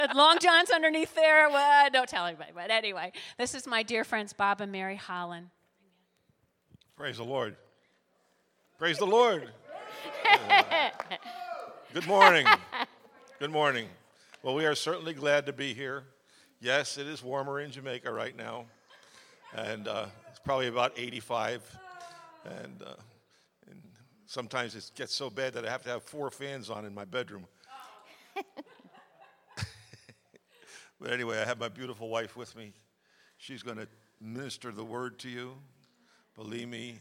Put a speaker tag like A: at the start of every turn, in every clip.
A: Long John's underneath there. Well, don't tell anybody. But anyway, this is my dear friends Bob and Mary Holland.
B: Praise the Lord. Praise the Lord. Good morning. Good morning. Well, we are certainly glad to be here. Yes, it is warmer in Jamaica right now, and it's probably about 85. And sometimes it gets so bad that I have to have 4 fans on in my bedroom. But anyway, I have my beautiful wife with me. She's going to minister the word to you. Believe me,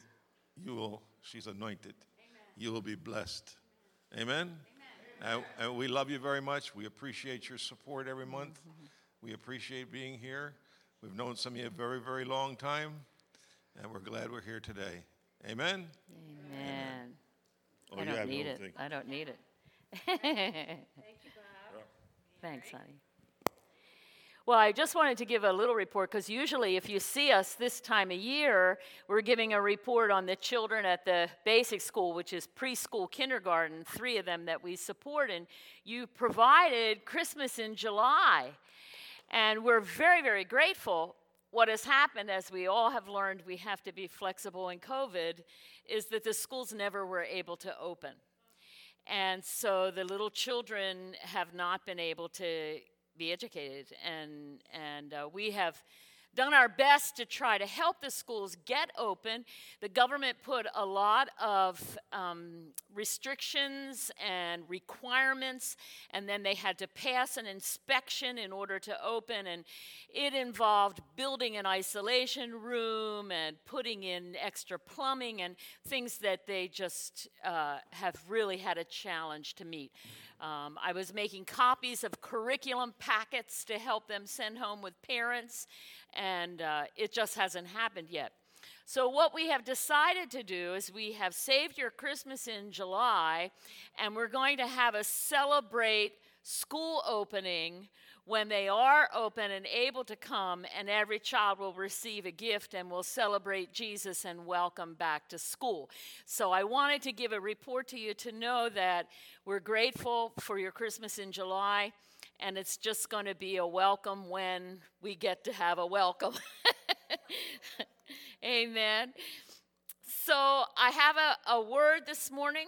B: she's anointed. Amen. You will be blessed. Amen? Amen. And we love you very much. We appreciate your support every month. Mm-hmm. We appreciate being here. We've known some of you a very, very long time, and we're glad we're here today. Amen?
C: Amen.
B: Oh,
C: I don't need it. I don't need it. Thank you, Bob. Thanks, honey. Well, I just wanted to give a little report because usually if you see us this time of year, we're giving a report on the children at the basic school, which is preschool, kindergarten, 3 of them that we support. And you provided Christmas in July. And we're very, very grateful. What has happened, as we all have learned, we have to be flexible in COVID, is that the schools never were able to open. And so the little children have not been able to be educated, and we have done our best to try to help the schools get open. The government put a lot of restrictions and requirements, and then they had to pass an inspection in order to open, and it involved building an isolation room and putting in extra plumbing and things that they just have really had a challenge to meet. I was making copies of curriculum packets to help them send home with parents, and it just hasn't happened yet. So what we have decided to do is we have saved your Christmas in July, and we're going to have a celebrate school opening when they are open and able to come, and every child will receive a gift and will celebrate Jesus and welcome back to school. So I wanted to give a report to you to know that we're grateful for your Christmas in July, and it's just going to be a welcome when we get to have a welcome. Amen. So I have a word this morning.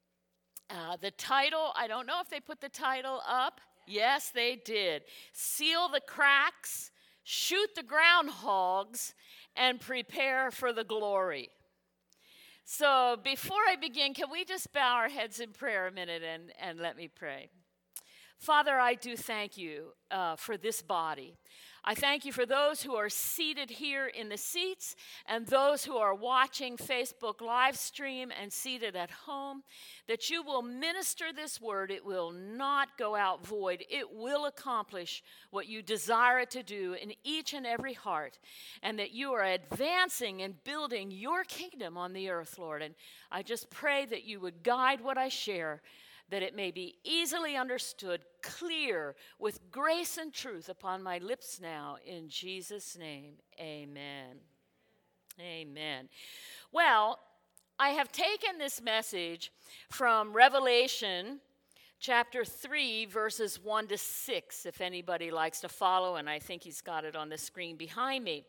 C: The title, I don't know if they put the title up. Yes, they did. Seal the cracks, shoot the groundhogs, and prepare for the glory. So before I begin, can we just bow our heads in prayer a minute and let me pray? Father, I do thank you for this body. I thank you for those who are seated here in the seats and those who are watching Facebook live stream and seated at home, that you will minister this word. It will not go out void. It will accomplish what you desire it to do in each and every heart, and that you are advancing and building your kingdom on the earth, Lord. And I just pray that you would guide what I share, that it may be easily understood, clear, with grace and truth upon my lips now. In Jesus' name, amen. Amen. Well, I have taken this message from Revelation chapter 3, verses 1 to 6, if anybody likes to follow, and I think he's got it on the screen behind me.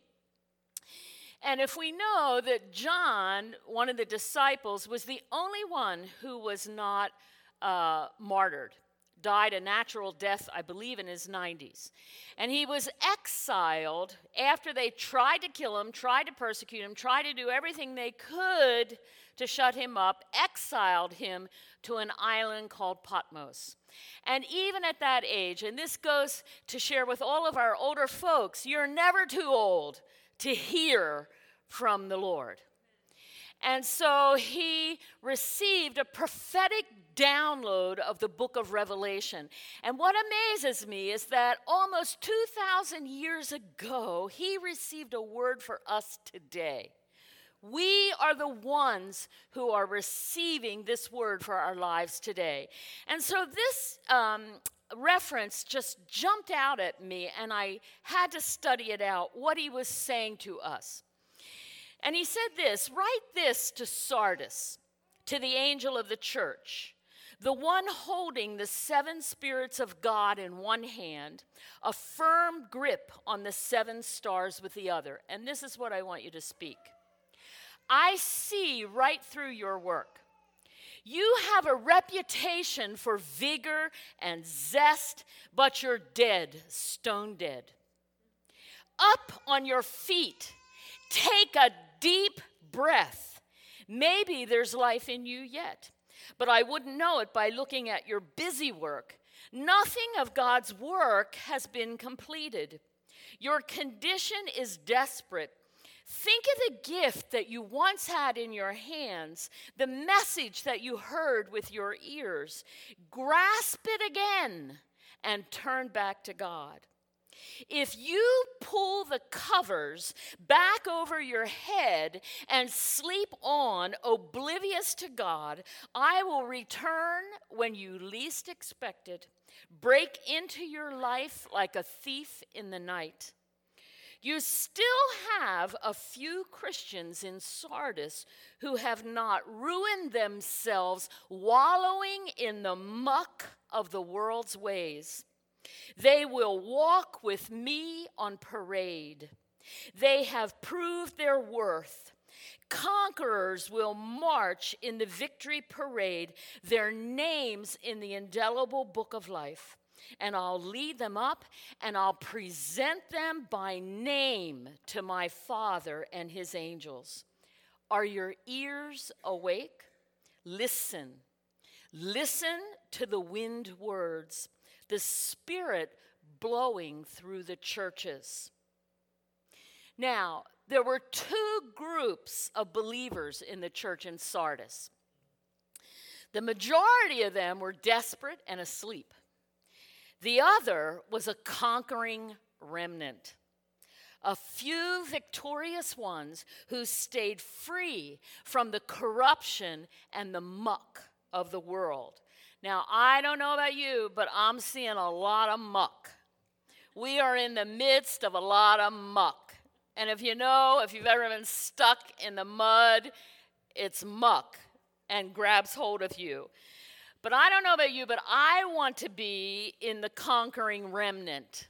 C: And if we know that John, one of the disciples, was the only one who was not martyred, died a natural death, I believe, in his 90s. And he was exiled after they tried to kill him, tried to persecute him, tried to do everything they could to shut him up, exiled him to an island called Patmos. And even at that age, and this goes to share with all of our older folks, you're never too old to hear from the Lord. And so he received a prophetic download of the book of Revelation. And what amazes me is that almost 2,000 years ago, he received a word for us today. We are the ones who are receiving this word for our lives today. And so this reference just jumped out at me, and I had to study it out, what he was saying to us. And he said this, write this to Sardis, to the angel of the church. the one holding the 7 spirits of God in one hand, a firm grip on the 7 stars with the other. And this is what I want you to speak. I see right through your work. You have a reputation for vigor and zest, but you're dead, stone dead. Up on your feet, take a deep breath. Maybe there's life in you yet, but I wouldn't know it by looking at your busy work. Nothing of God's work has been completed. Your condition is desperate. Think of the gift that you once had in your hands, the message that you heard with your ears. Grasp it again and turn back to God. If you pull the covers back over your head and sleep on, oblivious to God, I will return when you least expect it, break into your life like a thief in the night. You still have a few Christians in Sardis who have not ruined themselves wallowing in the muck of the world's ways. They will walk with me on parade. They have proved their worth. Conquerors will march in the victory parade, their names in the indelible book of life. And I'll lead them up and I'll present them by name to my Father and his angels. Are your ears awake? Listen. Listen to the wind words, the Spirit blowing through the churches. Now, there were 2 groups of believers in the church in Sardis. The majority of them were desperate and asleep. The other was a conquering remnant, a few victorious ones who stayed free from the corruption and the muck of the world. Now, I don't know about you, but I'm seeing a lot of muck. We are in the midst of a lot of muck. And if you've ever been stuck in the mud, it's muck and grabs hold of you. But I don't know about you, but I want to be in the conquering remnant.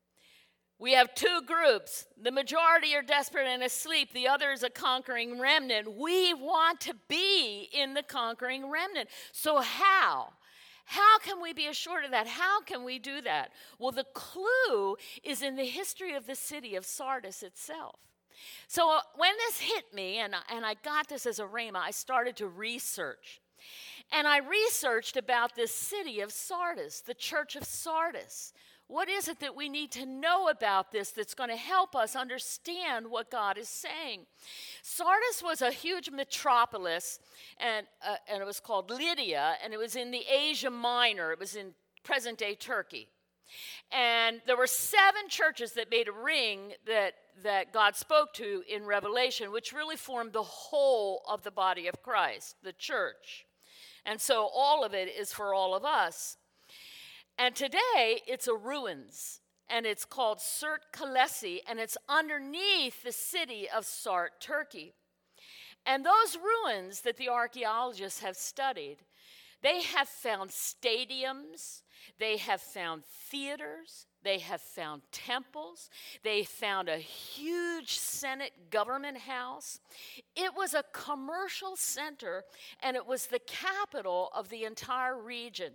C: We have 2 groups. The majority are desperate and asleep. The other is a conquering remnant. We want to be in the conquering remnant. So how? How can we be assured of that? How can we do that? Well, the clue is in the history of the city of Sardis itself. So when this hit me, and I got this as a rhema, I started to research. And I researched about this city of Sardis, the church of Sardis. What is it that we need to know about this that's going to help us understand what God is saying? Sardis was a huge metropolis, and it was called Lydia, and it was in the Asia Minor. It was in present-day Turkey. And there were 7 churches that made a ring that God spoke to in Revelation, which really formed the whole of the body of Christ, the church. And so all of it is for all of us. And today, it's a ruins, and it's called Surt Kalesi, and it's underneath the city of Sart, Turkey. And those ruins that the archaeologists have studied, they have found stadiums, they have found theaters, they have found temples, they found a huge Senate government house. It was a commercial center, and it was the capital of the entire region.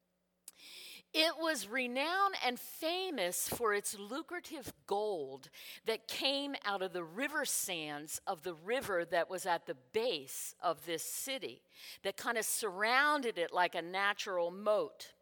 C: It was renowned and famous for its lucrative gold that came out of the river sands of the river that was at the base of this city, that kind of surrounded it like a natural moat.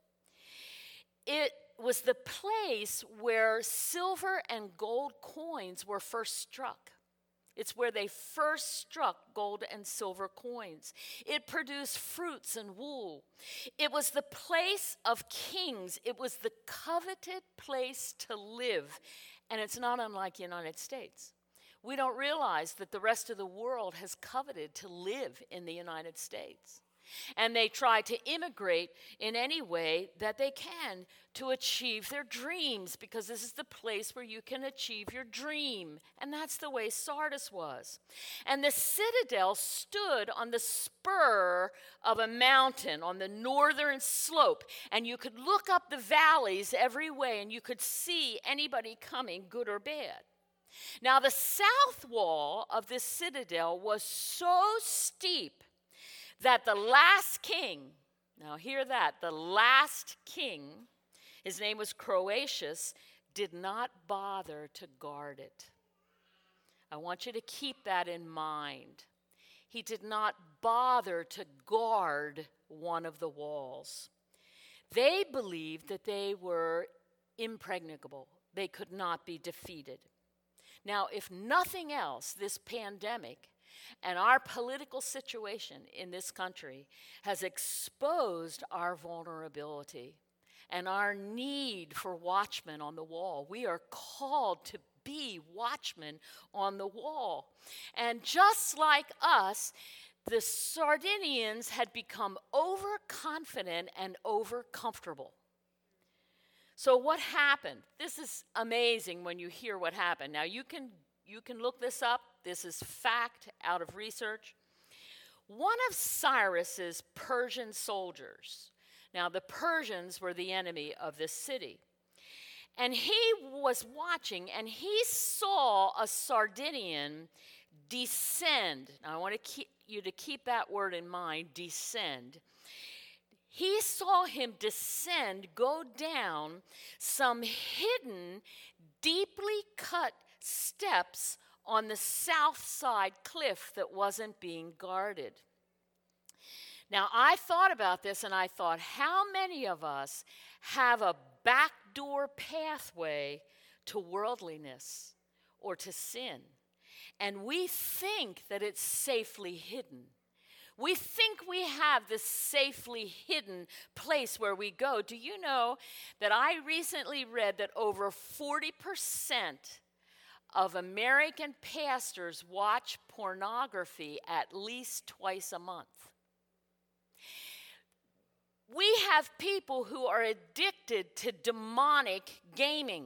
C: It was the place where silver and gold coins were first struck. It's where they first struck gold and silver coins. It produced fruits and wool. It was the place of kings. It was the coveted place to live. And it's not unlike the United States. We don't realize that the rest of the world has coveted to live in the United States. And they try to immigrate in any way that they can to achieve their dreams, because this is the place where you can achieve your dream. And that's the way Sardis was. And the citadel stood on the spur of a mountain on the northern slope. And you could look up the valleys every way, and you could see anybody coming, good or bad. Now, the south wall of this citadel was so steep that the last king, now hear that, the last king, his name was Croesus, did not bother to guard it. I want you to keep that in mind. He did not bother to guard one of the walls. They believed that they were impregnable. They could not be defeated. Now, if nothing else, this pandemic and our political situation in this country has exposed our vulnerability and our need for watchmen on the wall. We are called to be watchmen on the wall. And just like us, the Sardinians had become overconfident and overcomfortable. So what happened? This is amazing when you hear what happened. Now you can look this up. This is fact out of research. One of Cyrus's Persian soldiers, now the Persians were the enemy of this city, and he was watching and he saw a Sardinian descend. Now I want you to keep that word in mind, descend. He saw him descend, go down some hidden, deeply cut steps on the south side cliff that wasn't being guarded. Now, I thought about this and I thought, how many of us have a backdoor pathway to worldliness or to sin? And we think that it's safely hidden. We think we have this safely hidden place where we go. Do you know that I recently read that over 40% of American pastors watch pornography at least twice a month? We have people who are addicted to demonic gaming.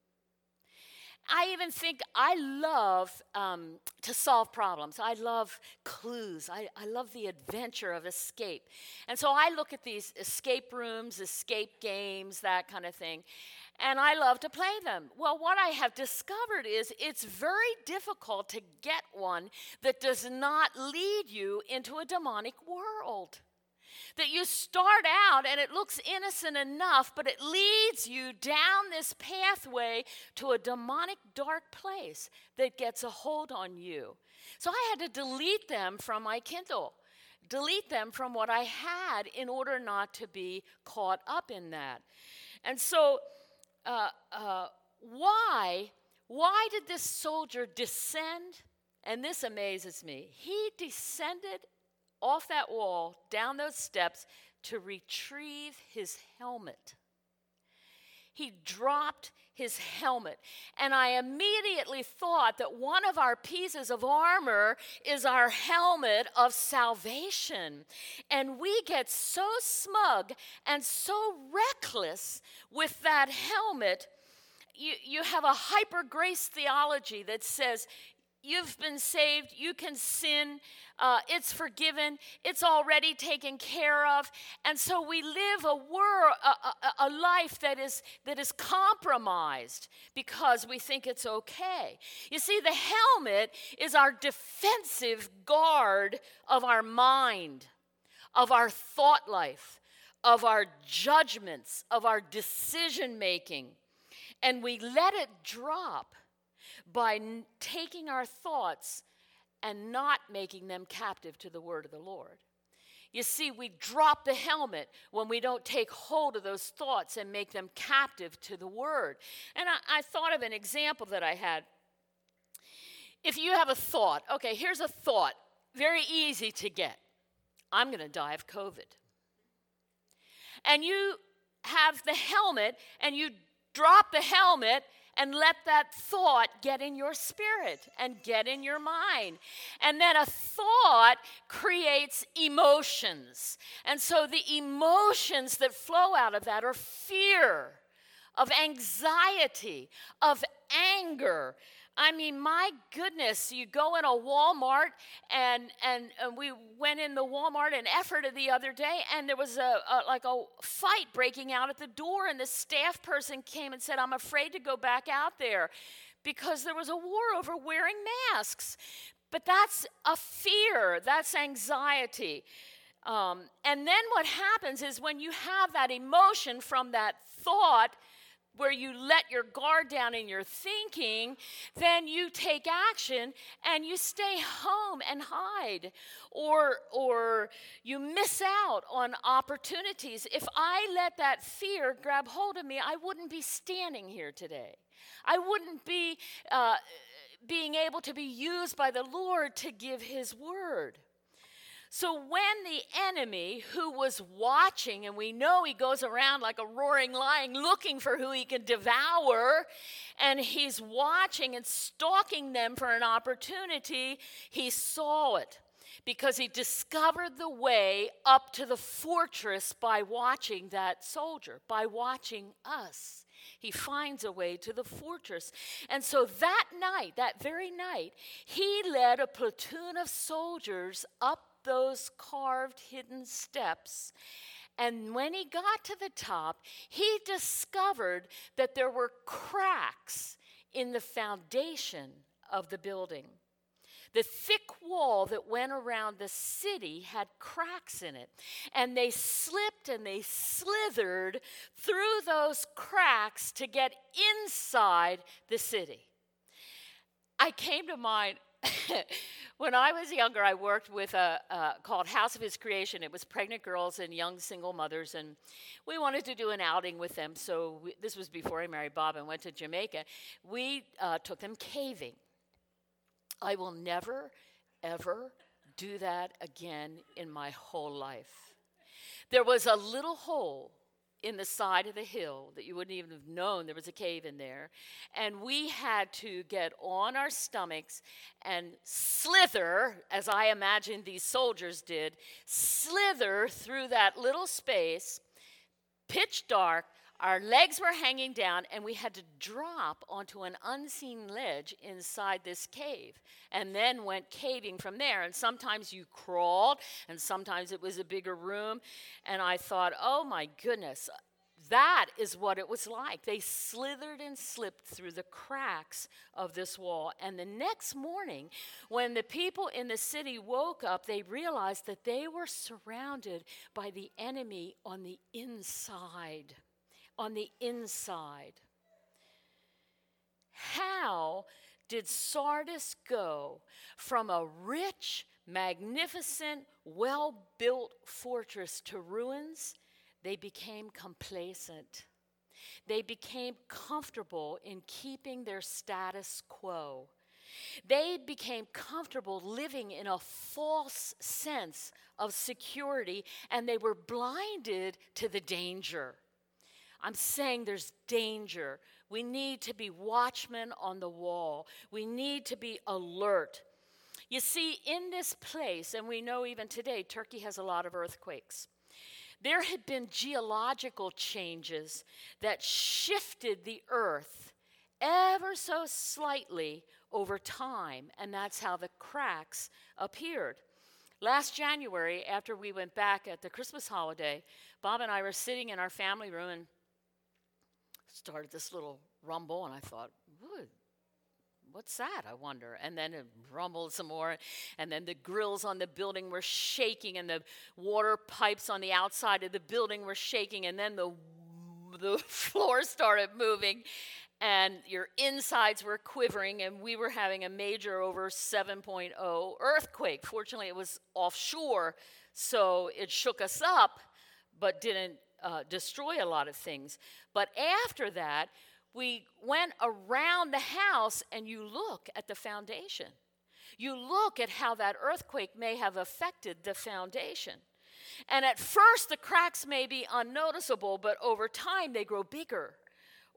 C: I even think I love to solve problems. I love clues. I love the adventure of escape. And so I look at these escape rooms, escape games, that kind of thing, and I love to play them. Well, what I have discovered is it's very difficult to get one that does not lead you into a demonic world. That you start out and it looks innocent enough, but it leads you down this pathway to a demonic dark place that gets a hold on you. So I had to delete them from my Kindle, delete them from what I had in order not to be caught up in that. And so why did this soldier descend? And this amazes me. He descended off that wall, down those steps, to retrieve his helmet. He dropped his helmet. And I immediately thought that one of our pieces of armor is our helmet of salvation. And we get so smug and so reckless with that helmet. You have a hyper grace theology that says, you've been saved, you can sin, it's forgiven, it's already taken care of. And so we live a life that is compromised because we think it's okay. You see, the helmet is our defensive guard of our mind, of our thought life, of our judgments, of our decision making. And we let it drop by taking our thoughts and not making them captive to the word of the Lord. You see, we drop the helmet when we don't take hold of those thoughts and make them captive to the word. And I thought of an example that I had. If you have a thought, okay, here's a thought, very easy to get. I'm going to die of COVID. And you have the helmet and you drop the helmet and let that thought get in your spirit and get in your mind. And then a thought creates emotions. And so the emotions that flow out of that are fear, of anxiety, of anger. I mean, my goodness, you go in a Walmart, and we went in the Walmart in Ephrata the other day, and there was a fight breaking out at the door, and the staff person came and said, I'm afraid to go back out there because there was a war over wearing masks. But that's a fear, that's anxiety. And then what happens is when you have that emotion from that thought, where you let your guard down in your thinking, then you take action and you stay home and hide, or you miss out on opportunities. If I let that fear grab hold of me, I wouldn't be standing here today. I wouldn't be being able to be used by the Lord to give his word. So when the enemy, who was watching, and we know he goes around like a roaring lion looking for who he can devour, and he's watching and stalking them for an opportunity, he saw it because he discovered the way up to the fortress by watching that soldier, by watching us. He finds a way to the fortress. And so that night, that very night, he led a platoon of soldiers up those carved hidden steps. And when he got to the top, he discovered that there were cracks in the foundation of the building. The thick wall that went around the city had cracks in it. And they slipped and they slithered through those cracks to get inside the city. I came to mind, when I was younger, I worked with called House of His Creation. It was pregnant girls and young single mothers, and we wanted to do an outing with them. So this was before I married Bob and went to Jamaica. We took them caving. I will never, ever do that again in my whole life. There was a little hole in the side of the hill that you wouldn't even have known there was a cave in there. And we had to get on our stomachs and slither, as I imagined these soldiers did, slither through that little space, pitch dark. Our legs were hanging down, and we had to drop onto an unseen ledge inside this cave, and then went caving from there. And sometimes you crawled, and sometimes it was a bigger room. And I thought, oh my goodness, that is what it was like. They slithered and slipped through the cracks of this wall. And the next morning, when the people in the city woke up, they realized that they were surrounded by the enemy on the inside. On the inside. How did Sardis go from a rich, magnificent, well-built fortress to ruins? They became complacent. They became comfortable in keeping their status quo. They became comfortable living in a false sense of security, and they were blinded to the danger. I'm saying there's danger. We need to be watchmen on the wall. We need to be alert. You see, in this place, and we know even today, Turkey has a lot of earthquakes. There had been geological changes that shifted the earth ever so slightly over time, and that's how the cracks appeared. Last January, after we went back at the Christmas holiday, Bob and I were sitting in our family room and started this little rumble, and I thought, what's that, I wonder? And then it rumbled some more, and then the grills on the building were shaking, and the water pipes on the outside of the building were shaking, and then the floor started moving, and your insides were quivering, and we were having a major over 7.0 earthquake. Fortunately, it was offshore, so it shook us up, but didn't destroy a lot of things. But after that, we went around the house, and you look at the foundation. You look at how that earthquake may have affected the foundation. And at first, the cracks may be unnoticeable, but over time, they grow bigger.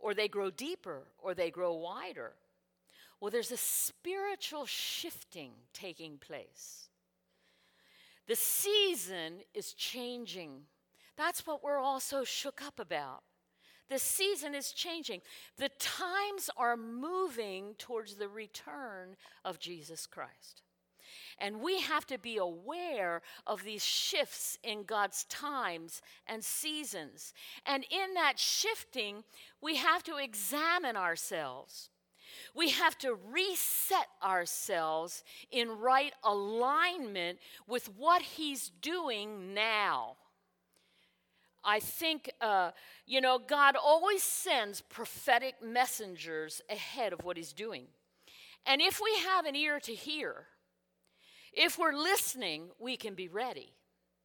C: or they grow deeper, or they grow wider. Well, there's a spiritual shifting taking place. The season is changing. That's what we're all so shook up about. The season is changing. The times are moving towards the return of Jesus Christ. And we have to be aware of these shifts in God's times and seasons. And in that shifting, we have to examine ourselves. We have to reset ourselves in right alignment with what He's doing now. I think, God always sends prophetic messengers ahead of what He's doing. And if we have an ear to hear, if we're listening, we can be ready.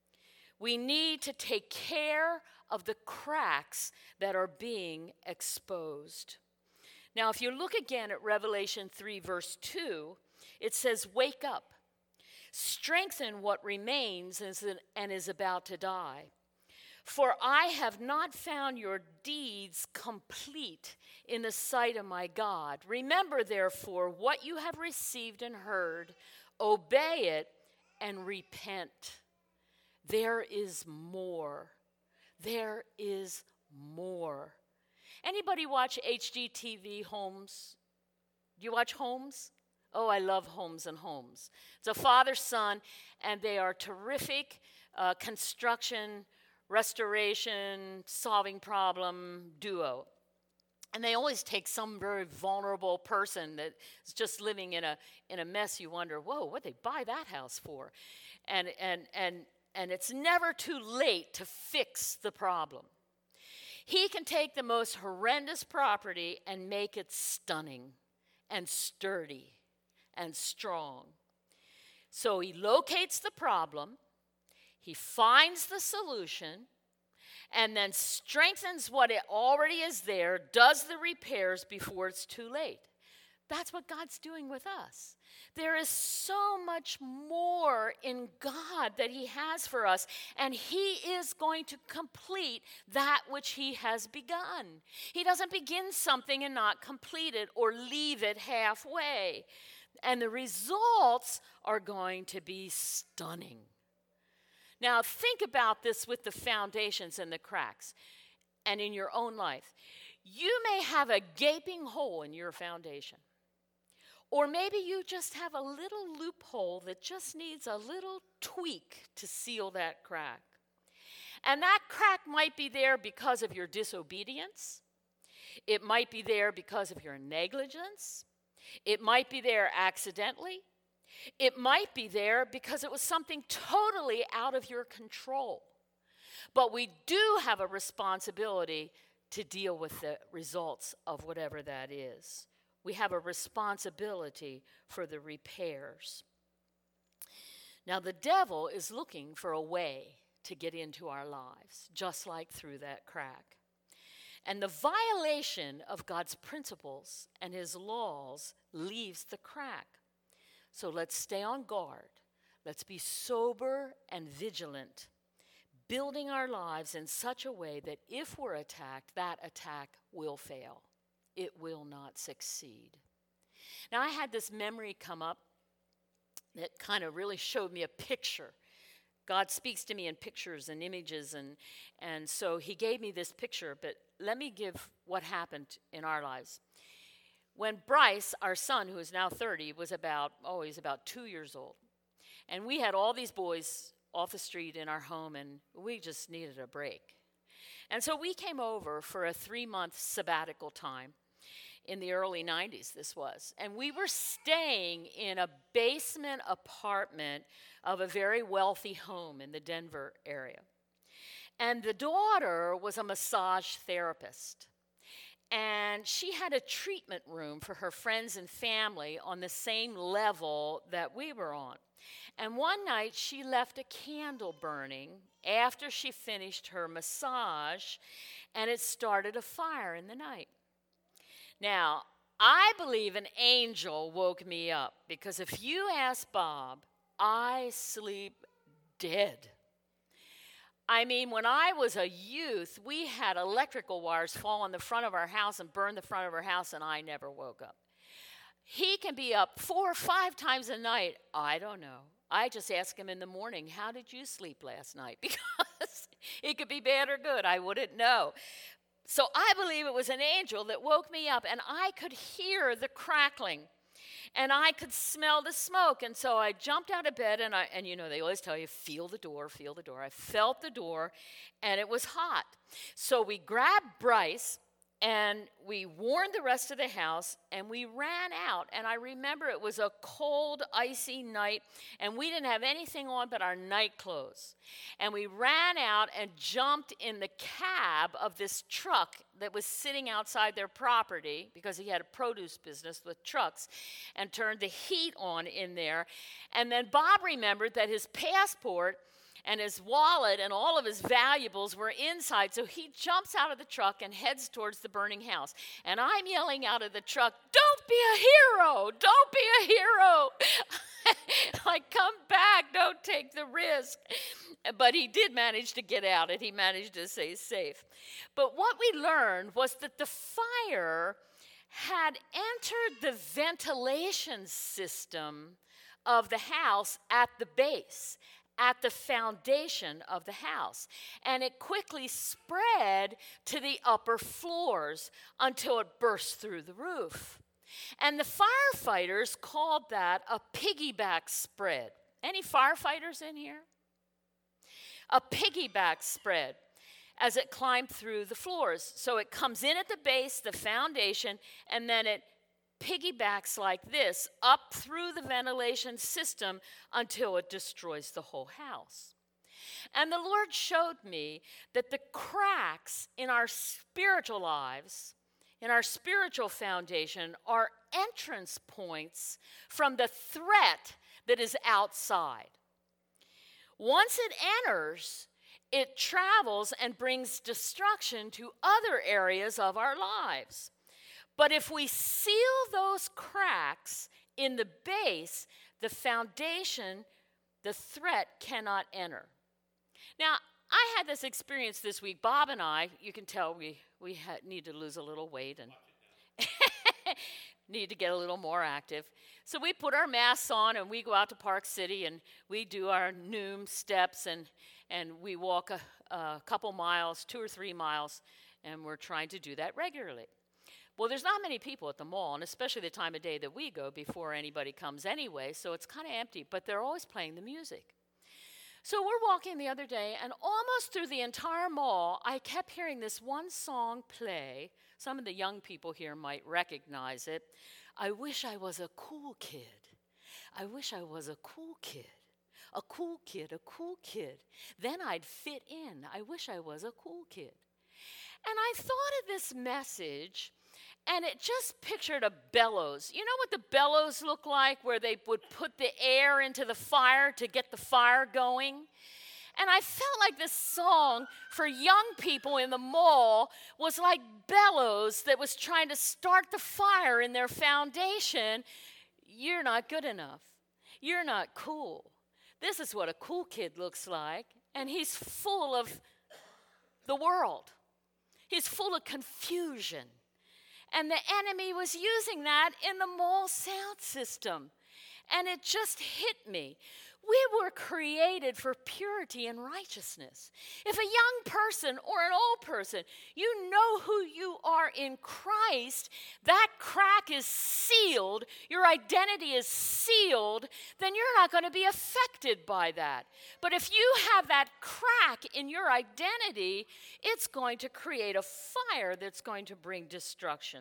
C: We need to take care of the cracks that are being exposed. Now, if you look again at Revelation 3, verse 2, it says, "Wake up, strengthen what remains and is about to die. For I have not found your deeds complete in the sight of my God. Remember, therefore, what you have received and heard, obey it and repent." There is more. There is more. Anybody watch HGTV Homes? Do you watch Homes? Oh, I love Homes and Homes. It's a father-son, and they are terrific construction, restoration, solving problem duo. And they always take some very vulnerable person that is just living in a mess. You wonder, whoa, what'd they buy that house for? And it's never too late to fix the problem. He can take the most horrendous property and make it stunning and sturdy and strong. So he locates the problem, he finds the solution, and then strengthens what it already is there, does the repairs before it's too late. That's what God's doing with us. There is so much more in God that He has for us, and He is going to complete that which He has begun. He doesn't begin something and not complete it or leave it halfway. And the results are going to be stunning. Now, think about this with the foundations and the cracks, and in your own life. You may have a gaping hole in your foundation. Or maybe you just have a little loophole that just needs a little tweak to seal that crack. And that crack might be there because of your disobedience. It might be there because of your negligence. It might be there accidentally. It might be there because it was something totally out of your control. But we do have a responsibility to deal with the results of whatever that is. We have a responsibility for the repairs. Now, the devil is looking for a way to get into our lives, just like through that crack. And the violation of God's principles and His laws leaves the crack. So let's stay on guard. Let's be sober and vigilant, building our lives in such a way that if we're attacked, that attack will fail. It will not succeed. Now, I had this memory come up that kind of really showed me a picture. God speaks to me in pictures and images, and so He gave me this picture, but let me give what happened in our lives. When Bryce, our son, who is now 30, was he's about 2 years old, and we had all these boys off the street in our home, and we just needed a break. And so we came over for a 3-month sabbatical time. In the early 90s, this was. And we were staying in a basement apartment of a very wealthy home in the Denver area. And the daughter was a massage therapist. And she had a treatment room for her friends and family on the same level that we were on. And one night, she left a candle burning after she finished her massage, and it started a fire in the night. Now, I believe an angel woke me up, because if you ask Bob, I sleep dead. I mean, when I was a youth, we had electrical wires fall on the front of our house and burn the front of our house, and I never woke up. He can be up 4 or 5 times a night. I don't know. I just ask him in the morning, how did you sleep last night? Because it could be bad or good. I wouldn't know. So I believe it was an angel that woke me up, and I could hear the crackling, and I could smell the smoke. And so I jumped out of bed, and you know, they always tell you, feel the door, feel the door. I felt the door, and it was hot. So we grabbed Bryce, and we warned the rest of the house, and we ran out. And I remember it was a cold, icy night, and we didn't have anything on but our night clothes. And we ran out and jumped in the cab of this truck that was sitting outside their property, because he had a produce business with trucks, and turned the heat on in there. And then Bob remembered that his passport and his wallet and all of his valuables were inside. So he jumps out of the truck and heads towards the burning house. And I'm yelling out of the truck, don't be a hero, don't be a hero. Like, come back, don't take the risk. But he did manage to get out, and he managed to stay safe. But what we learned was that the fire had entered the ventilation system of the house at the base, at the foundation of the house. And it quickly spread to the upper floors until it burst through the roof. And the firefighters called that a piggyback spread. Any firefighters in here? A piggyback spread as it climbed through the floors. So it comes in at the base, the foundation, and then it piggybacks like this up through the ventilation system until it destroys the whole house. And the Lord showed me that the cracks in our spiritual lives, in our spiritual foundation, are entrance points from the threat that is outside. Once it enters, it travels and brings destruction to other areas of our lives. But if we seal those cracks in the base, the foundation, the threat cannot enter. Now, I had this experience this week. Bob and I, you can tell we need to lose a little weight and need to get a little more active. So we put our masks on and we go out to Park City and we do our Noom steps and we walk a couple miles, 2 or 3 miles, and we're trying to do that regularly. Well, there's not many people at the mall, and especially the time of day that we go before anybody comes anyway, so it's kind of empty, but they're always playing the music. So we're walking the other day, and almost through the entire mall, I kept hearing this one song play. Some of the young people here might recognize it. I wish I was a cool kid. I wish I was a cool kid. A cool kid, a cool kid. Then I'd fit in. I wish I was a cool kid. And I thought of this message, and it just pictured a bellows. You know what the bellows look like, where they would put the air into the fire to get the fire going? And I felt like this song for young people in the mall was like bellows that was trying to start the fire in their foundation. You're not good enough. You're not cool. This is what a cool kid looks like, and he's full of the world. He's full of confusion. And the enemy was using that in the mall sound system. And it just hit me. We were created for purity and righteousness. If a young person or an old person, you know who you are in Christ, that crack is sealed, your identity is sealed, then you're not going to be affected by that. But if you have that crack in your identity, it's going to create a fire that's going to bring destruction.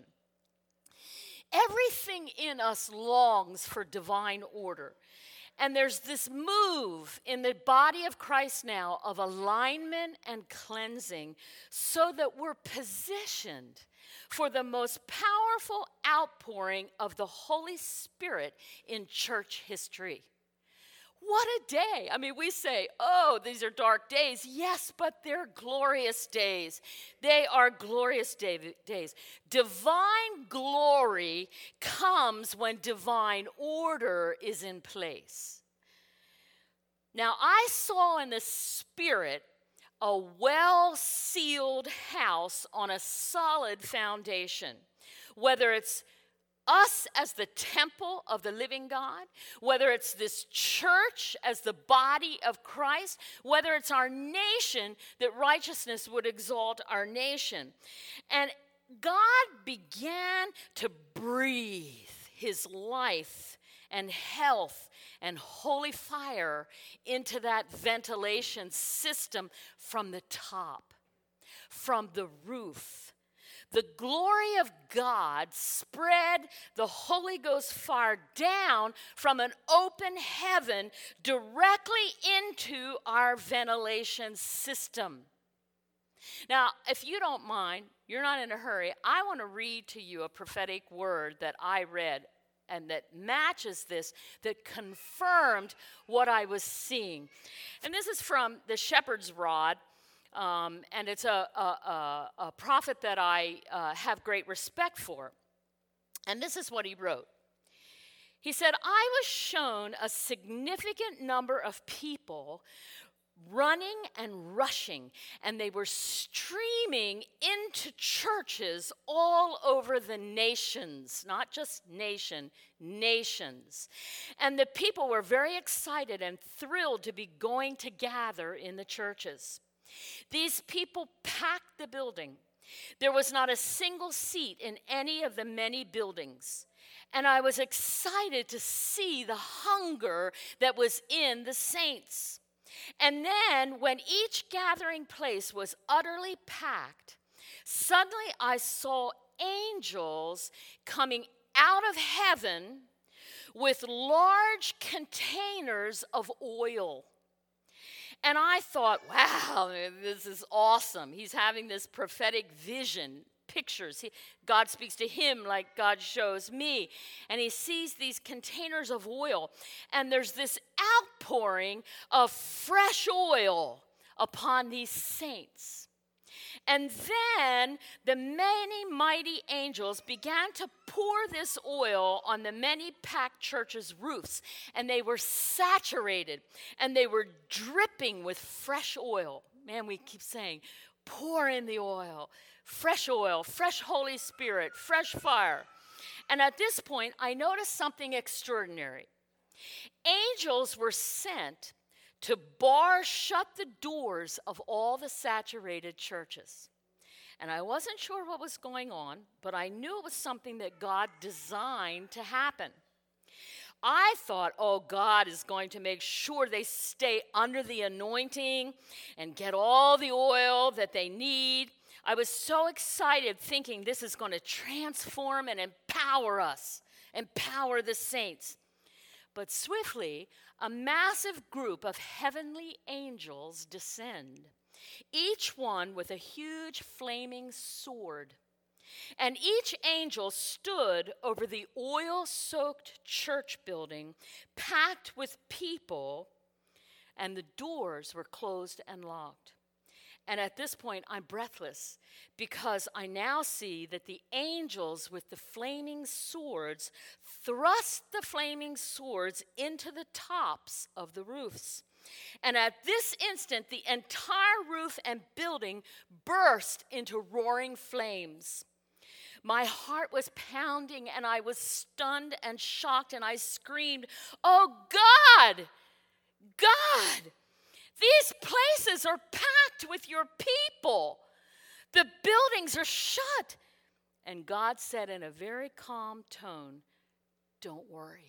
C: Everything in us longs for divine order. And there's this move in the body of Christ now of alignment and cleansing so that we're positioned for the most powerful outpouring of the Holy Spirit in church history. What a day. I mean, we say, oh, these are dark days. Yes, but they're glorious days. They are glorious days. Divine glory comes when divine order is in place. Now, I saw in the Spirit a well-sealed house on a solid foundation. Whether it's us as the temple of the living God, whether it's this church as the body of Christ, whether it's our nation, that righteousness would exalt our nation. And God began to breathe his life and health and holy fire into that ventilation system from the top, from the roof. The glory of God spread the Holy Ghost fire down from an open heaven directly into our ventilation system. Now, if you don't mind, you're not in a hurry, I want to read to you a prophetic word that I read and that matches this, that confirmed what I was seeing. And this is from the Shepherd's Rod. And it's a prophet that I have great respect for. And this is what he wrote. He said, I was shown a significant number of people running and rushing, and they were streaming into churches all over the nations, not just nations. And the people were very excited and thrilled to be going to gather in the churches. These people packed the building. There was not a single seat in any of the many buildings. And I was excited to see the hunger that was in the saints. And then, when each gathering place was utterly packed, suddenly I saw angels coming out of heaven with large containers of oil. And I thought, wow, this is awesome. He's having this prophetic vision, pictures. God speaks to him like God shows me. And he sees these containers of oil. And there's this outpouring of fresh oil upon these saints. And then the many mighty angels began to pour this oil on the many packed churches' roofs. And they were saturated and they were dripping with fresh oil. Man, we keep saying, pour in the oil, fresh Holy Spirit, fresh fire. And at this point, I noticed something extraordinary. Angels were sent to bar shut the doors of all the saturated churches. And I wasn't sure what was going on, but I knew it was something that God designed to happen. I thought, oh, God is going to make sure they stay under the anointing and get all the oil that they need. I was so excited thinking this is going to transform and empower us, empower the saints. But swiftly, a massive group of heavenly angels descend, each one with a huge flaming sword. And each angel stood over the oil-soaked church building, packed with people, and the doors were closed and locked. And at this point, I'm breathless because I now see that the angels with the flaming swords thrust the flaming swords into the tops of the roofs. And at this instant, the entire roof and building burst into roaring flames. My heart was pounding and I was stunned and shocked and I screamed, "Oh God! God! These places are packed with your people. The buildings are shut." And God said in a very calm tone, "Don't worry.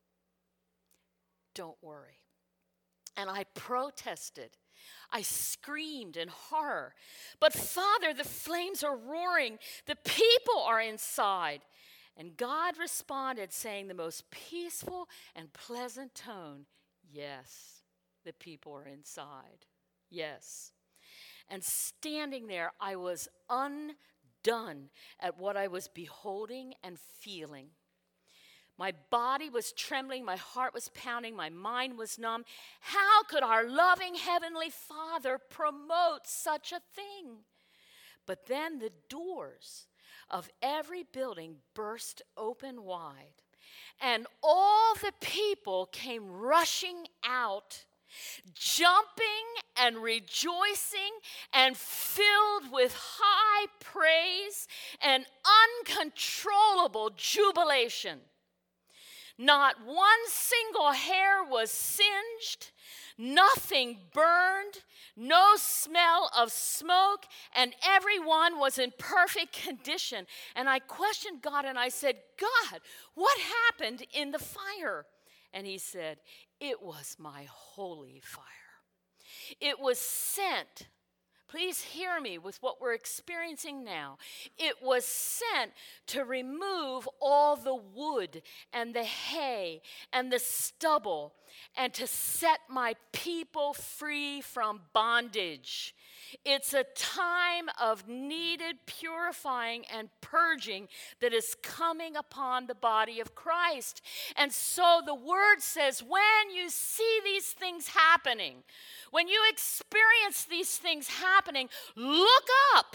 C: Don't worry." And I protested. I screamed in horror. "But Father, the flames are roaring. The people are inside." And God responded, saying the most peaceful and pleasant tone, "Yes. The people are inside. Yes." And standing there, I was undone at what I was beholding and feeling. My body was trembling, my heart was pounding, my mind was numb. How could our loving Heavenly Father promote such a thing? But then the doors of every building burst open wide, and all the people came rushing out jumping and rejoicing and filled with high praise and uncontrollable jubilation. Not one single hair was singed, nothing burned, no smell of smoke, and everyone was in perfect condition. And I questioned God and I said, God, what happened in the fire? And he said, it was my holy fire. It was sent. Please hear me with what we're experiencing now. It was sent to remove all the wood and the hay and the stubble and to set my people free from bondage. It's a time of needed purifying and purging that is coming upon the body of Christ. And so the word says, when you see these things happening, when you experience these things happening, look up,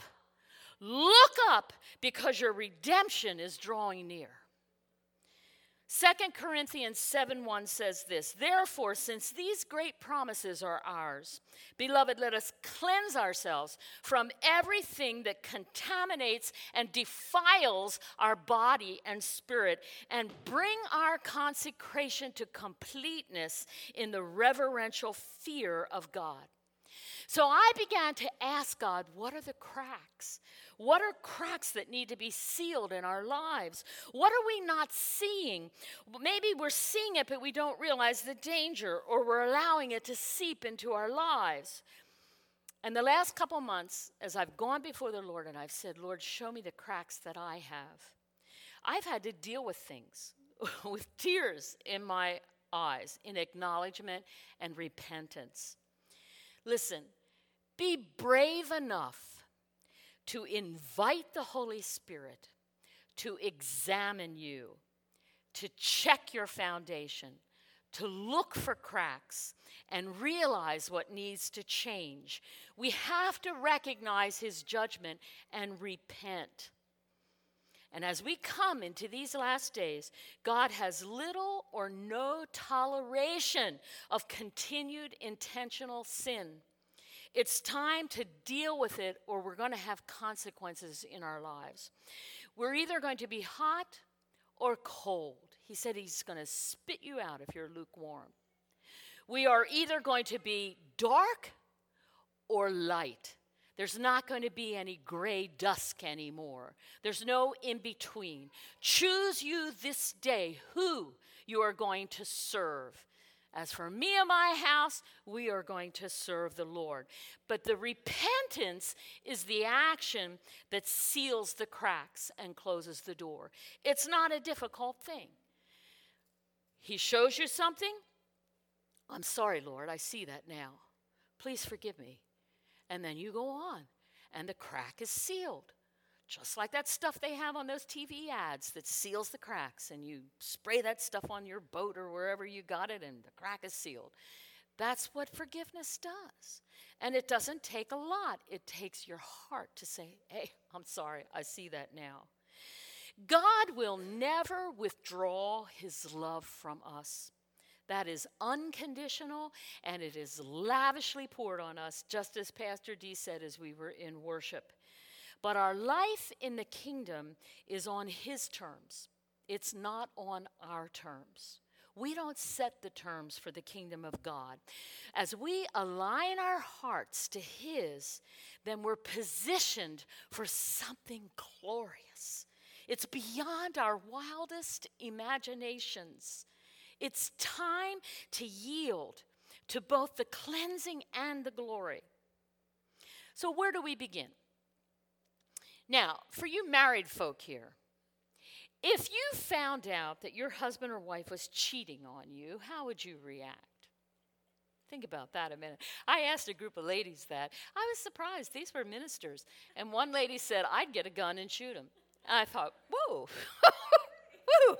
C: because your redemption is drawing near. 2 Corinthians 7:1 says this, therefore, since these great promises are ours, beloved, let us cleanse ourselves from everything that contaminates and defiles our body and spirit, and bring our consecration to completeness in the reverential fear of God. So I began to ask God, what are the cracks? What are cracks that need to be sealed in our lives? What are we not seeing? Maybe we're seeing it, but we don't realize the danger, or we're allowing it to seep into our lives. And the last couple months, as I've gone before the Lord and I've said, Lord, show me the cracks that I have, I've had to deal with things with tears in my eyes, in acknowledgement and repentance. Listen, be brave enough to invite the Holy Spirit to examine you, to check your foundation, to look for cracks, and realize what needs to change. We have to recognize his judgment and repent. And as we come into these last days, God has little or no toleration of continued intentional sin. It's time to deal with it, or we're going to have consequences in our lives. We're either going to be hot or cold. He said he's going to spit you out if you're lukewarm. We are either going to be dark or light. There's not going to be any gray dusk anymore. There's no in between. Choose you this day who you are going to serve. As for me and my house, we are going to serve the Lord. But the repentance is the action that seals the cracks and closes the door. It's not a difficult thing. He shows you something. I'm sorry, Lord, I see that now. Please forgive me. And then you go on, and the crack is sealed. Just like that stuff they have on those TV ads that seals the cracks, and you spray that stuff on your boat or wherever you got it, and the crack is sealed. That's what forgiveness does. And it doesn't take a lot. It takes your heart to say, hey, I'm sorry, I see that now. God will never withdraw his love from us. That is unconditional, and it is lavishly poured on us, just as Pastor D said as we were in worship. But our life in the kingdom is on his terms. It's not on our terms. We don't set the terms for the kingdom of God. As we align our hearts to his, then we're positioned for something glorious. It's beyond our wildest imaginations. It's time to yield to both the cleansing and the glory. So where do we begin? Now, for you married folk here, if you found out that your husband or wife was cheating on you, how would you react? Think about that a minute. I asked a group of ladies that. I was surprised. These were ministers. And one lady said, I'd get a gun and shoot him. And I thought, whoa, woo.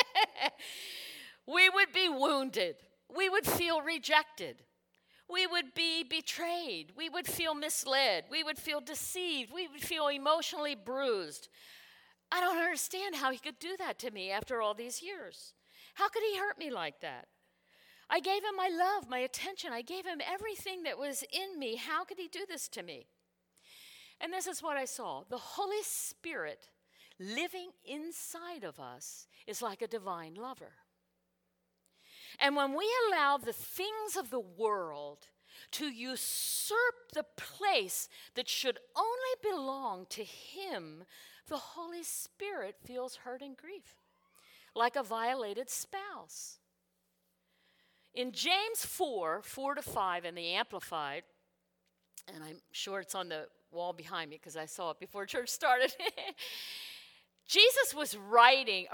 C: We would be wounded. We would feel rejected. We would be betrayed. We would feel misled. We would feel deceived. We would feel emotionally bruised. I don't understand how he could do that to me after all these years. How could he hurt me like that? I gave him my love, my attention. I gave him everything that was in me. How could he do this to me? And this is what I saw. The Holy Spirit living inside of us is like a divine lover. And when we allow the things of the world to usurp the place that should only belong to him, the Holy Spirit feels hurt and grief, like a violated spouse. In James 4:4-5 in the Amplified, and I'm sure it's on the wall behind me because I saw it before church started. James was writing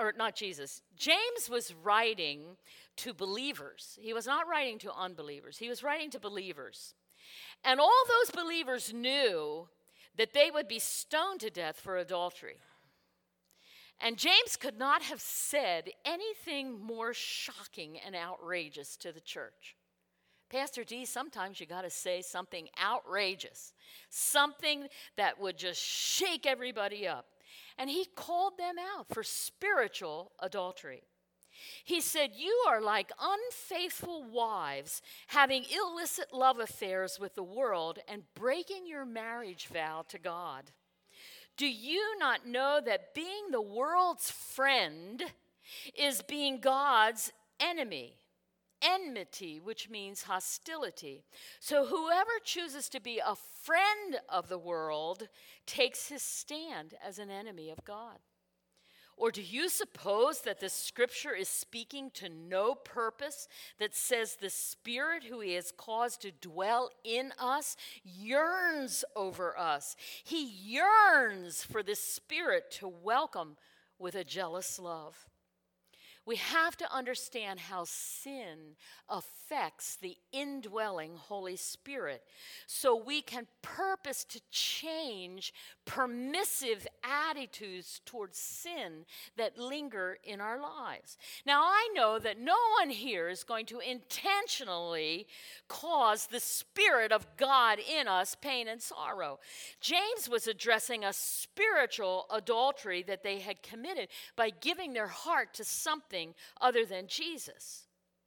C: to believers. He was not writing to unbelievers. He was writing to believers. And all those believers knew that they would be stoned to death for adultery. And James could not have said anything more shocking and outrageous to the church. Pastor D, sometimes you got to say something outrageous, something that would just shake everybody up. And he called them out for spiritual adultery. He said, "You are like unfaithful wives, having illicit love affairs with the world and breaking your marriage vow to God. Do you not know that being the world's friend is being God's enemy? Enmity, which means hostility. So whoever chooses to be a friend of the world takes his stand as an enemy of God. Or do you suppose that the scripture is speaking to no purpose, that says the Spirit who he has caused to dwell in us yearns over us? He yearns for the Spirit to welcome with a jealous love." We have to understand how sin affects the indwelling Holy Spirit so we can purpose to change permissive attitudes towards sin that linger in our lives. Now, I know that no one here is going to intentionally cause the Spirit of God in us pain and sorrow. James was addressing a spiritual adultery that they had committed by giving their heart to something other than Jesus.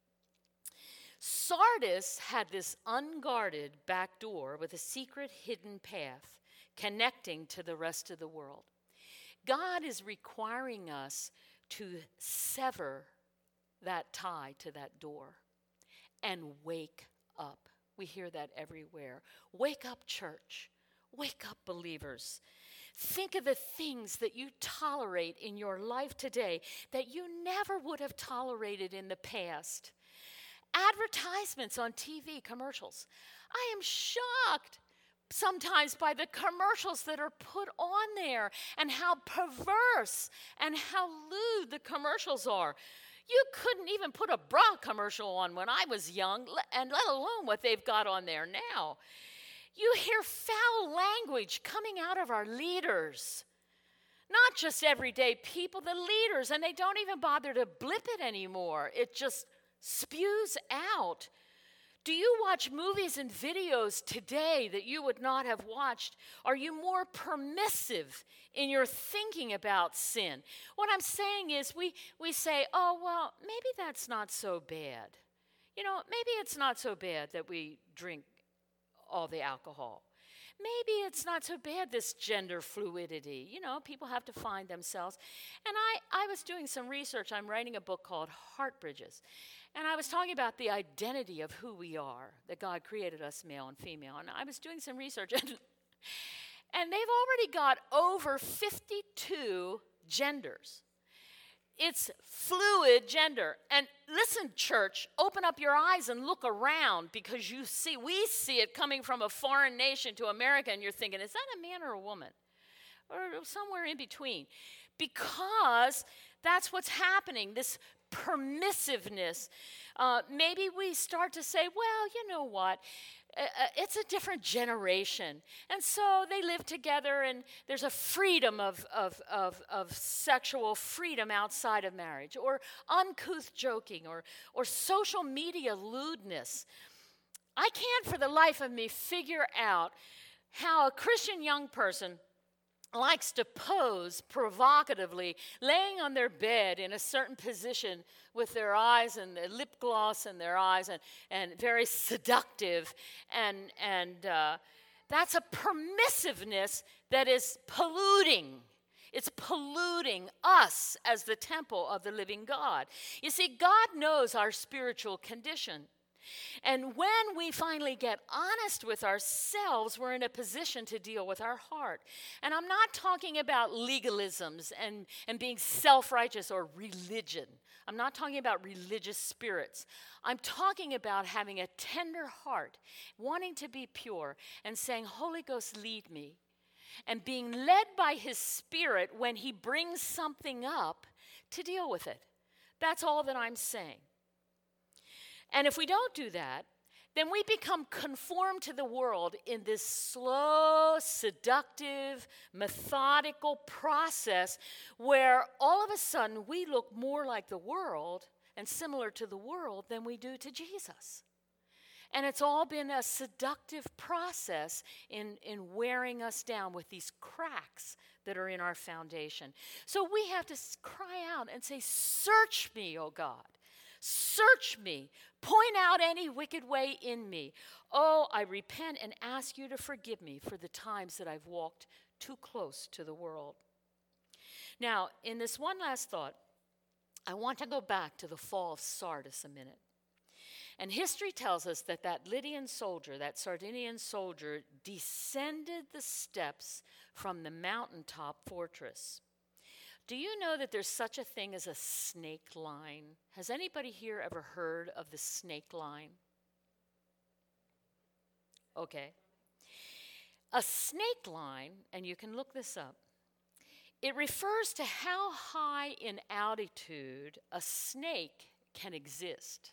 C: Sardis had this unguarded back door with a secret hidden path connecting to the rest of the world. God is requiring us to sever that tie to that door and wake up. We hear that everywhere. Wake up, church. Wake up, believers. Think of the things that you tolerate in your life today that you never would have tolerated in the past. Advertisements on TV, commercials. I am shocked sometimes by the commercials that are put on there and how perverse and how lewd the commercials are. You couldn't even put a bra commercial on when I was young, and let alone what they've got on there now. You hear foul language coming out of our leaders. Not just everyday people, the leaders, and they don't even bother to blip it anymore. It just spews out. Do you watch movies and videos today that you would not have watched? Are you more permissive in your thinking about sin? What I'm saying is we say, oh, well, maybe that's not so bad. You know, maybe it's not so bad that we drink all the alcohol. Maybe it's not so bad, this gender fluidity. You know, people have to find themselves. And I was doing some research. I'm writing a book called Heart Bridges. And I was talking about the identity of who we are, that God created us male and female. And I was doing some research. And they've already got over 52 genders. It's fluid gender. And listen, church, open up your eyes and look around, because we see it coming from a foreign nation to America, and you're thinking, is that a man or a woman? Or somewhere in between. Because that's what's happening, this permissiveness. Maybe we start to say, well, you know what? It's a different generation. And so they live together, and there's a freedom of sexual freedom outside of marriage, or uncouth joking, or social media lewdness. I can't for the life of me figure out how a Christian young person likes to pose provocatively, laying on their bed in a certain position with their eyes and their lip gloss in their eyes and very seductive. And that's a permissiveness that is polluting. It's polluting us as the temple of the living God. You see, God knows our spiritual condition. And when we finally get honest with ourselves, we're in a position to deal with our heart. And I'm not talking about legalisms and being self-righteous or religion. I'm not talking about religious spirits. I'm talking about having a tender heart, wanting to be pure, and saying, Holy Ghost, lead me. And being led by his Spirit when he brings something up to deal with it. That's all that I'm saying. And if we don't do that, then we become conformed to the world in this slow, seductive, methodical process where all of a sudden we look more like the world and similar to the world than we do to Jesus. And it's all been a seductive process in wearing us down with these cracks that are in our foundation. So we have to cry out and say, search me, O God. Search me. Point out any wicked way in me. Oh, I repent and ask you to forgive me for the times that I've walked too close to the world. Now, in this one last thought, I want to go back to the fall of Sardis a minute. And history tells us that Lydian soldier, that Sardinian soldier, descended the steps from the mountaintop fortress. Do you know that there's such a thing as a snake line? Has anybody here ever heard of the snake line? Okay. A snake line, and you can look this up, it refers to how high in altitude a snake can exist.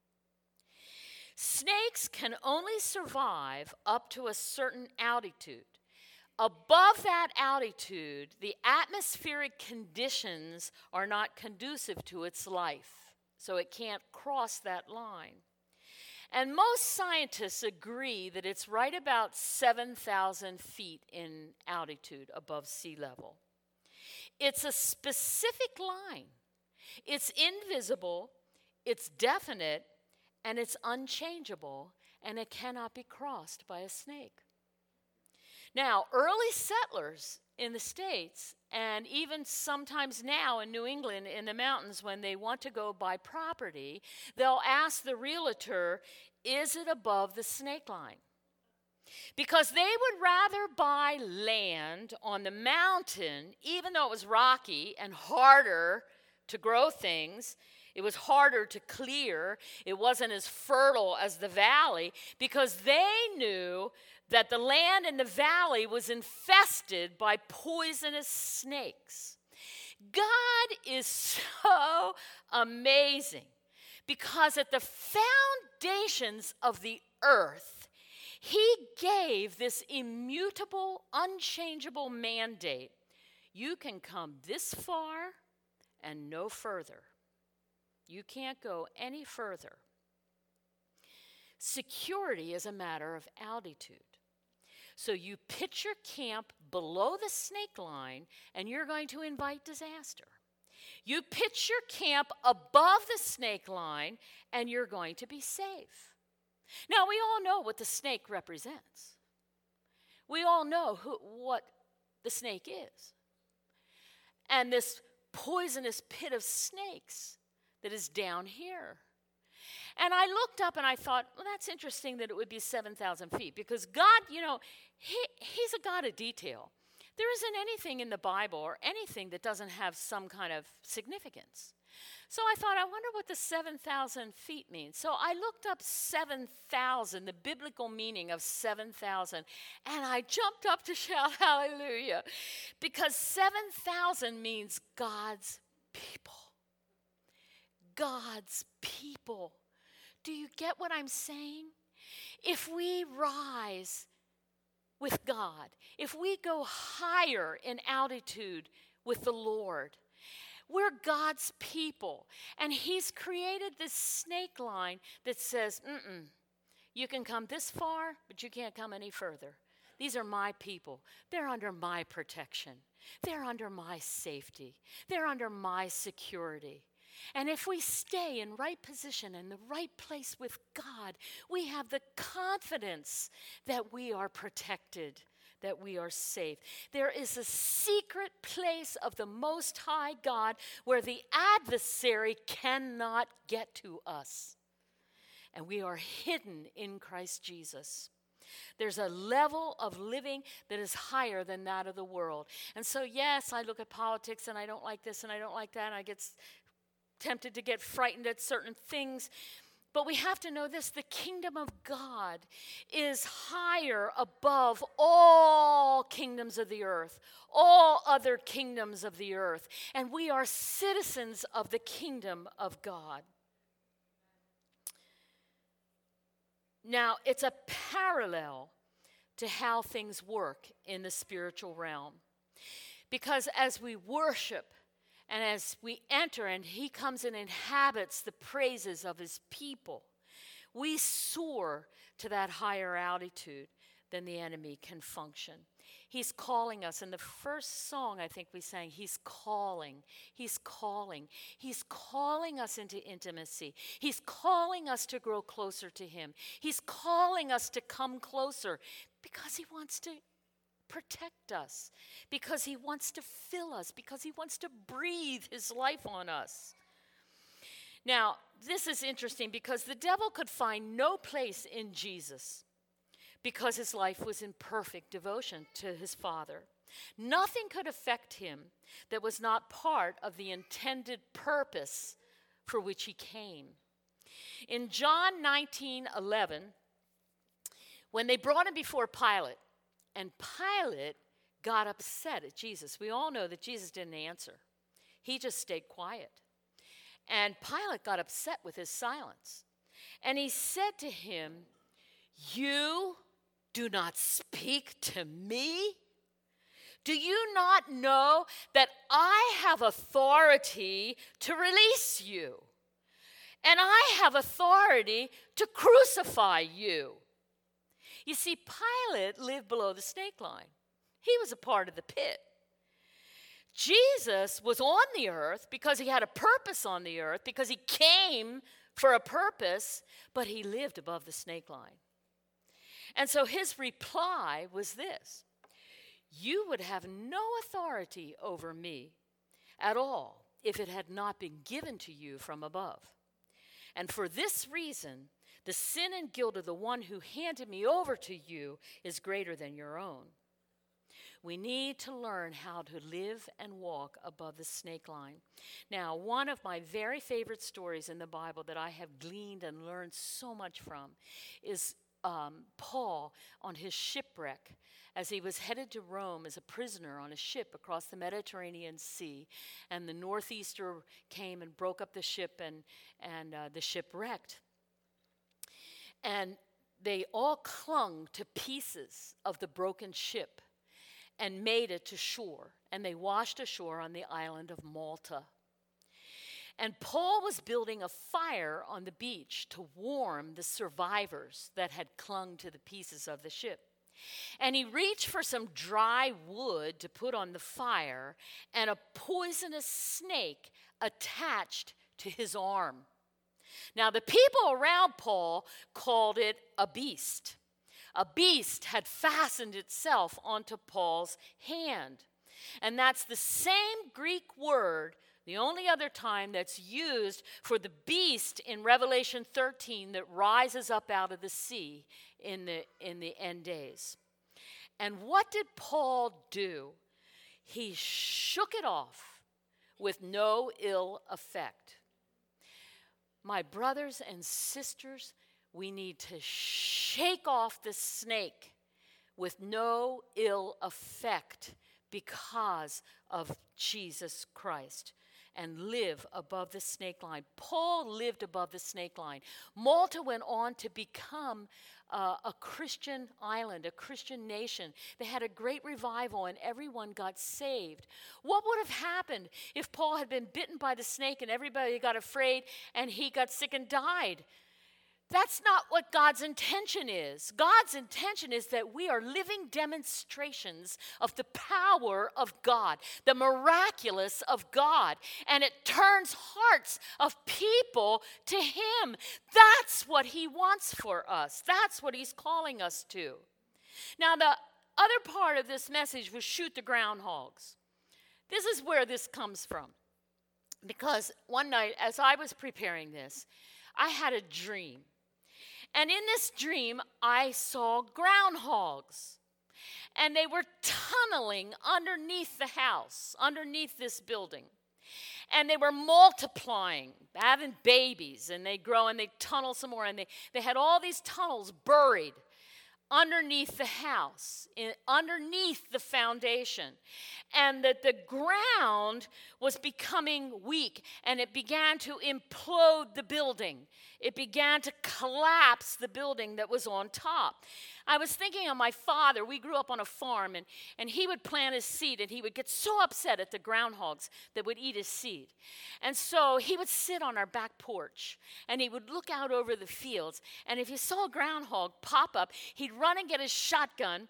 C: Snakes can only survive up to a certain altitude. Above that altitude, the atmospheric conditions are not conducive to its life, so it can't cross that line. And most scientists agree that it's right about 7,000 feet in altitude above sea level. It's a specific line. It's invisible, it's definite, and it's unchangeable, and it cannot be crossed by a snake. Now, early settlers in the States, and even sometimes now in New England in the mountains when they want to go buy property, they'll ask the realtor, is it above the snake line? Because they would rather buy land on the mountain, even though it was rocky and harder to grow things. It was harder to clear. It wasn't as fertile as the valley because they knew that the land in the valley was infested by poisonous snakes. God is so amazing because at the foundations of the earth, he gave this immutable, unchangeable mandate. You can come this far and no further. You can't go any further. Security is a matter of altitude. So you pitch your camp below the snake line and you're going to invite disaster. You pitch your camp above the snake line and you're going to be safe. Now, we all know what the snake represents. We all know what the snake is. And this poisonous pit of snakes that is down here. And I looked up and I thought, well, that's interesting that it would be 7,000 feet because God, he's a God of detail. There isn't anything in the Bible or anything that doesn't have some kind of significance. So I thought, I wonder what the 7,000 feet means. So I looked up 7,000, the biblical meaning of 7,000, and I jumped up to shout hallelujah because 7,000 means God's people. God's people. Do you get what I'm saying? If we rise with God, if we go higher in altitude with the Lord, we're God's people. And he's created this snake line that says, you can come this far, but you can't come any further. These are my people. They're under my protection. They're under my safety. They're under my security. And if we stay in right position, in the right place with God, we have the confidence that we are protected, that we are safe. There is a secret place of the Most High God where the adversary cannot get to us. And we are hidden in Christ Jesus. There's a level of living that is higher than that of the world. And so, yes, I look at politics and I don't like this and I don't like that, and I get tempted to get frightened at certain things. But we have to know this: the kingdom of God is higher above all kingdoms of the earth, all other kingdoms of the earth. And we are citizens of the kingdom of God. Now, it's a parallel to how things work in the spiritual realm. Because as we worship and as we enter and he comes and inhabits the praises of his people, we soar to that higher altitude than the enemy can function. He's calling us. In the first song I think we sang, he's calling. He's calling. He's calling us into intimacy. He's calling us to grow closer to him. He's calling us to come closer because he wants to protect us, because he wants to fill us, because he wants to breathe his life on us. Now, this is interesting because the devil could find no place in Jesus because his life was in perfect devotion to his Father. Nothing could affect him that was not part of the intended purpose for which he came. In John 19:11, when they brought him before Pilate, and Pilate got upset at Jesus. We all know that Jesus didn't answer. He just stayed quiet. And Pilate got upset with his silence. And he said to him, "You do not speak to me? Do you not know that I have authority to release you? And I have authority to crucify you." You see, Pilate lived below the snake line. He was a part of the pit. Jesus was on the earth because he had a purpose on the earth, because he came for a purpose, but he lived above the snake line. And so his reply was this: "You would have no authority over me at all if it had not been given to you from above. And for this reason, the sin and guilt of the one who handed me over to you is greater than your own." We need to learn how to live and walk above the snake line. Now, one of my very favorite stories in the Bible that I have gleaned and learned so much from is Paul on his shipwreck as he was headed to Rome as a prisoner on a ship across the Mediterranean Sea. And the northeaster came and broke up the ship, and the ship wrecked. And they all clung to pieces of the broken ship and made it to shore. And they washed ashore on the island of Malta. And Paul was building a fire on the beach to warm the survivors that had clung to the pieces of the ship. And he reached for some dry wood to put on the fire, and a poisonous snake attached to his arm. Now, the people around Paul called it a beast. A beast had fastened itself onto Paul's hand. And that's the same Greek word, the only other time that's used for the beast in Revelation 13 that rises up out of the sea in the end days. And what did Paul do? He shook it off with no ill effect. My brothers and sisters, we need to shake off the snake with no ill effect because of Jesus Christ and live above the snake line. Paul lived above the snake line. Malta went on to become a Christian island, a Christian nation. They had a great revival and everyone got saved. What would have happened if Paul had been bitten by the snake and everybody got afraid and he got sick and died? That's not what God's intention is. God's intention is that we are living demonstrations of the power of God, the miraculous of God, and it turns hearts of people to Him. That's what He wants for us. That's what He's calling us to. Now, the other part of this message was shoot the groundhogs. This is where this comes from. Because one night, as I was preparing this, I had a dream. And in this dream, I saw groundhogs. And they were tunneling underneath the house, underneath this building. And they were multiplying, having babies. And they grow and they tunnel some more. And they had all these tunnels buried underneath the house, underneath the foundation. And that the ground was becoming weak, and it began to implode the building. It began to collapse the building that was on top. I was thinking of my father. We grew up on a farm, and he would plant his seed, and he would get so upset at the groundhogs that would eat his seed. And so he would sit on our back porch, and he would look out over the fields, and if he saw a groundhog pop up, he'd run and get his shotgun,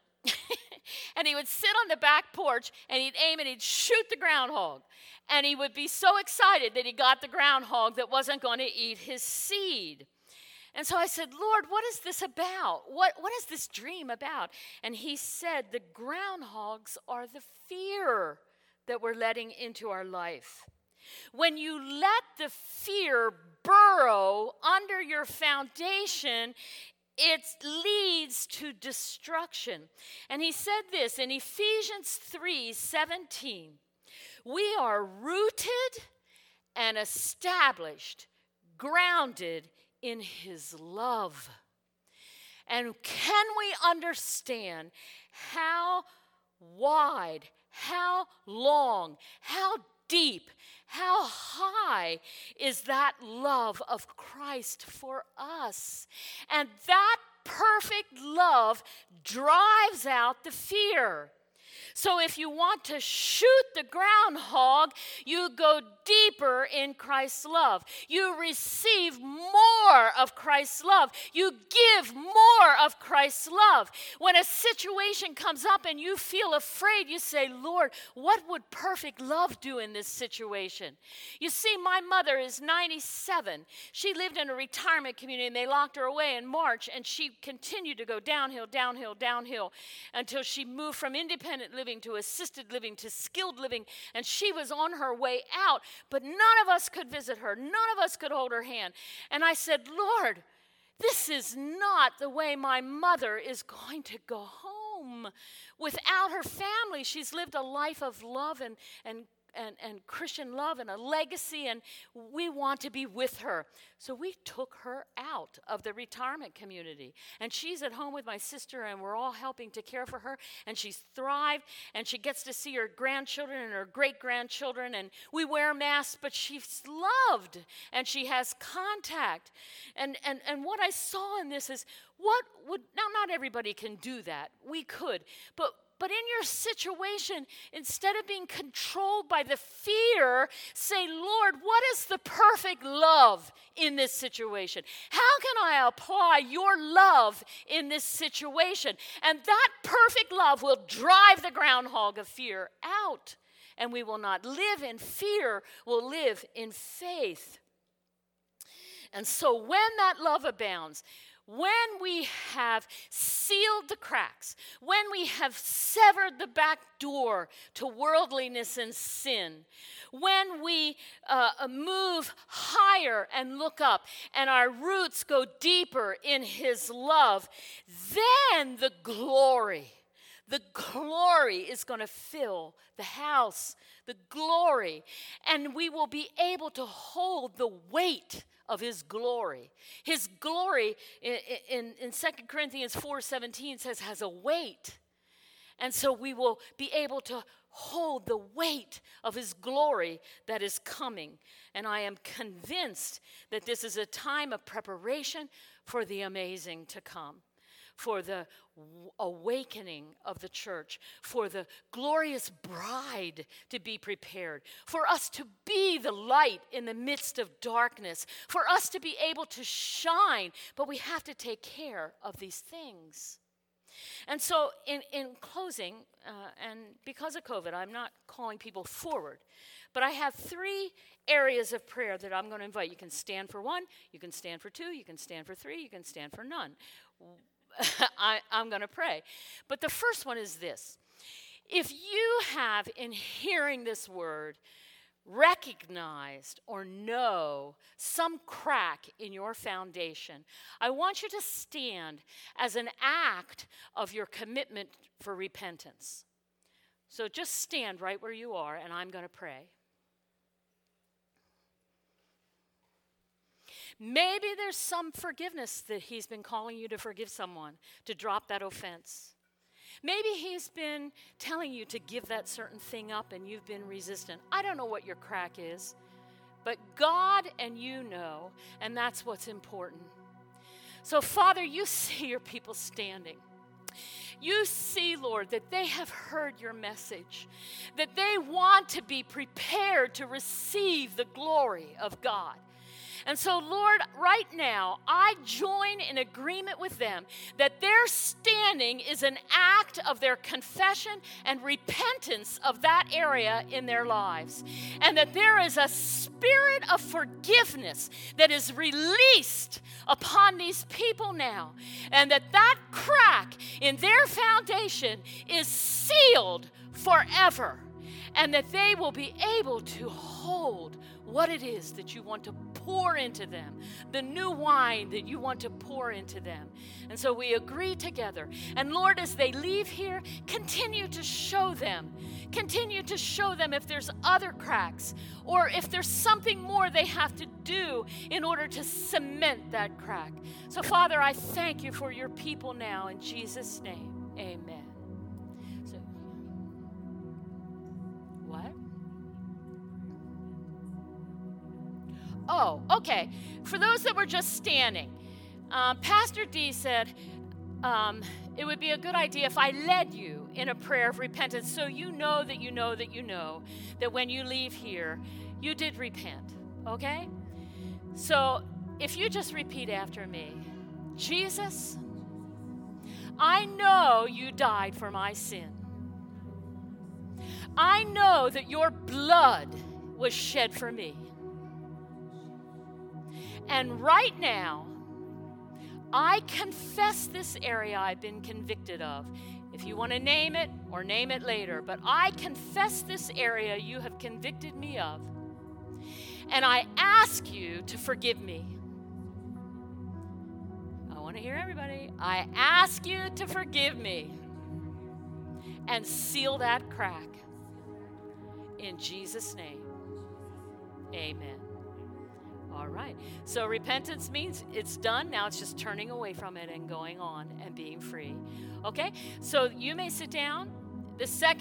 C: and he would sit on the back porch, and he'd aim and he'd shoot the groundhog. And he would be so excited that he got the groundhog that wasn't going to eat his seed. And so I said, Lord, what is this about? What is this dream about? And he said, the groundhogs are the fear that we're letting into our life. When you let the fear burrow under your foundation, it leads to destruction. And he said this in Ephesians 3:17. We are rooted and established, grounded in His love. And can we understand how wide, how long, how deep, how high is that love of Christ for us? And that perfect love drives out the fear. So if you want to shoot the groundhog, you go deeper in Christ's love. You receive more of Christ's love. You give more of Christ's love. When a situation comes up and you feel afraid, you say, Lord, what would perfect love do in this situation? You see, my mother is 97. She lived in a retirement community, and they locked her away in March, and she continued to go downhill, downhill, downhill, until she moved from independent living to assisted living to skilled living, and she was on her way out, but none of us could visit her. None of us could hold her hand. And I said, Lord, this is not the way my mother is going to go home without her family. She's lived a life of love and Christian love and a legacy, and we want to be with her. So we took her out of the retirement community, and she's at home with my sister, and we're all helping to care for her, and she's thrived, and she gets to see her grandchildren and her great-grandchildren, and we wear masks, but she's loved, and she has contact. And what I saw in this is, now not everybody can do that. We could, but in your situation, instead of being controlled by the fear, say, Lord, what is the perfect love in this situation? How can I apply your love in this situation? And that perfect love will drive the groundhog of fear out. And we will not live in fear, we'll live in faith. And so when that love abounds, when we have sealed the cracks, when we have severed the back door to worldliness and sin, when we move higher and look up, and our roots go deeper in His love, then the glory is going to fill the house, the glory, and we will be able to hold the weight of His glory. His glory in 2 Corinthians 4:17 says has a weight. And so we will be able to hold the weight of His glory that is coming. And I am convinced that this is a time of preparation for the amazing to come. for the awakening of the church, for the glorious bride to be prepared, for us to be the light in the midst of darkness, for us to be able to shine. But we have to take care of these things. And so in closing, and because of COVID, I'm not calling people forward, but I have 3 areas of prayer that I'm going to invite. You can stand for 1, you can stand for 2, you can stand for 3, you can stand for none. I'm going to pray. But the first one is this. If you have, in hearing this word, recognized or know some crack in your foundation, I want you to stand as an act of your commitment for repentance. So just stand right where you are, and I'm going to pray. Maybe there's some forgiveness that he's been calling you to forgive someone, to drop that offense. Maybe he's been telling you to give that certain thing up and you've been resistant. I don't know what your crack is, but God and you know, and that's what's important. So, Father, you see your people standing. You see, Lord, that they have heard your message, that they want to be prepared to receive the glory of God. And so, Lord, right now, I join in agreement with them that their standing is an act of their confession and repentance of that area in their lives. And that there is a spirit of forgiveness that is released upon these people now. And that crack in their foundation is sealed forever. And that they will be able to hold what it is that you want to pour into them, the new wine that you want to pour into them. And so we agree together. And Lord, as they leave here, continue to show them if there's other cracks or if there's something more they have to do in order to cement that crack. So Father, I thank you for your people now in Jesus' name. Amen. So, what? Oh, okay. For those that were just standing, Pastor D said it would be a good idea if I led you in a prayer of repentance so you know that when you leave here, you did repent, okay? So if you just repeat after me, Jesus, I know you died for my sin. I know that your blood was shed for me. And right now, I confess this area I've been convicted of. If you want to name it or name it later, but I confess this area you have convicted me of. And I ask you to forgive me. I want to hear everybody. I ask you to forgive me and seal that crack. In Jesus' name, amen. All right. So repentance means it's done. Now it's just turning away from it and going on and being free. Okay? So you may sit down. The second